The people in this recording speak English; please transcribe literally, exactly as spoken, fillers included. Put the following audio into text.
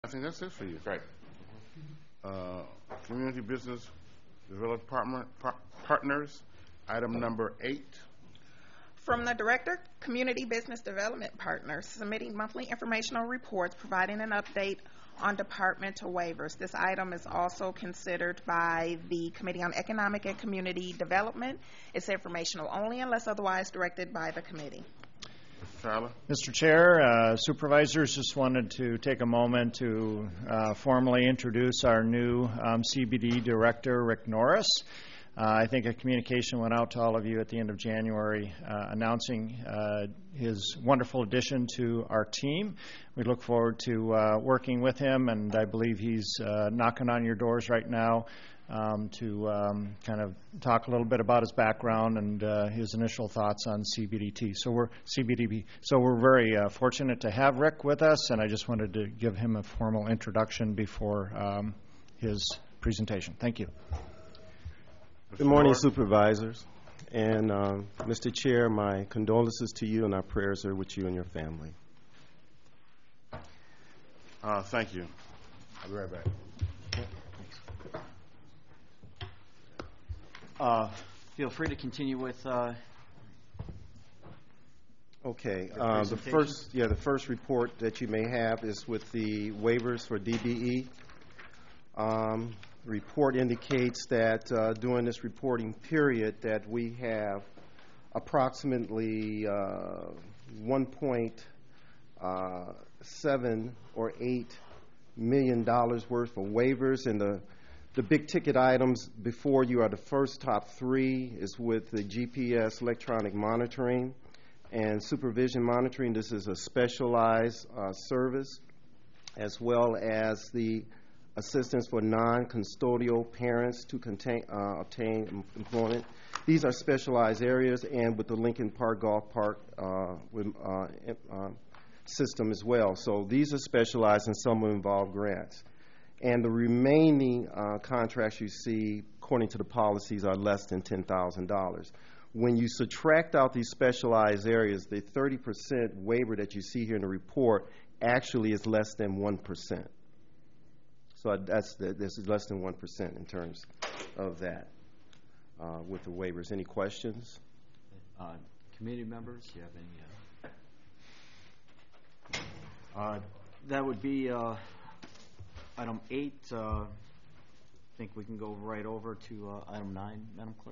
I think that's it for you. Great. Uh, Community Business Development Partner, par Partners, item number eight. From the Director, Community Business Development Partners, submitting monthly informational reports providing an update on departmental waivers. This item is also considered by the Committee on Economic and Community Development. It's informational only unless otherwise directed by the committee. Mister Tyler. Mister Chair, uh, supervisors, just wanted to take a moment to uh, formally introduce our new um, C B D Director, Rick Norris. Uh, I think a communication went out to all of you at the end of January uh, announcing uh, his wonderful addition to our team. We look forward to uh, working with him, and I believe he's uh, knocking on your doors right now um, to um, kind of talk a little bit about his background and uh, his initial thoughts on C B D T. So we're C B D B. So we're very uh, fortunate to have Rick with us, and I just wanted to give him a formal introduction before um, his presentation. Thank you. Good morning, supervisors. And um, Mister Chair, my condolences to you, and our prayers are with you and your family. Uh, thank you. I'll be right back. Uh, feel free to continue with. Uh, okay. Uh, the first, yeah, the first report that you may have is with the waivers for D B E. Um, report indicates that uh, during this reporting period that we have approximately uh, one point seven or eight million dollars worth of waivers, and the the big ticket items before you are the first top three is with the G P S electronic monitoring and supervision monitoring. This is a specialized uh, service, as well as the assistance for non-custodial parents to contain, uh, obtain employment. These are specialized areas, and with the Lincoln Park Golf Park uh, with, uh, uh, system as well. So these are specialized, and some will involve grants. And the remaining uh, contracts you see, according to the policies, are less than ten thousand dollars. When you subtract out these specialized areas, the thirty percent waiver that you see here in the report actually is less than one percent. So that's the, this is less than one percent in terms of that uh, with the waivers. Any questions? uh, committee members, do you have any? Uh, uh, that would be uh, item eight. Uh, I think we can go right over to uh, item nine, Madam Clerk.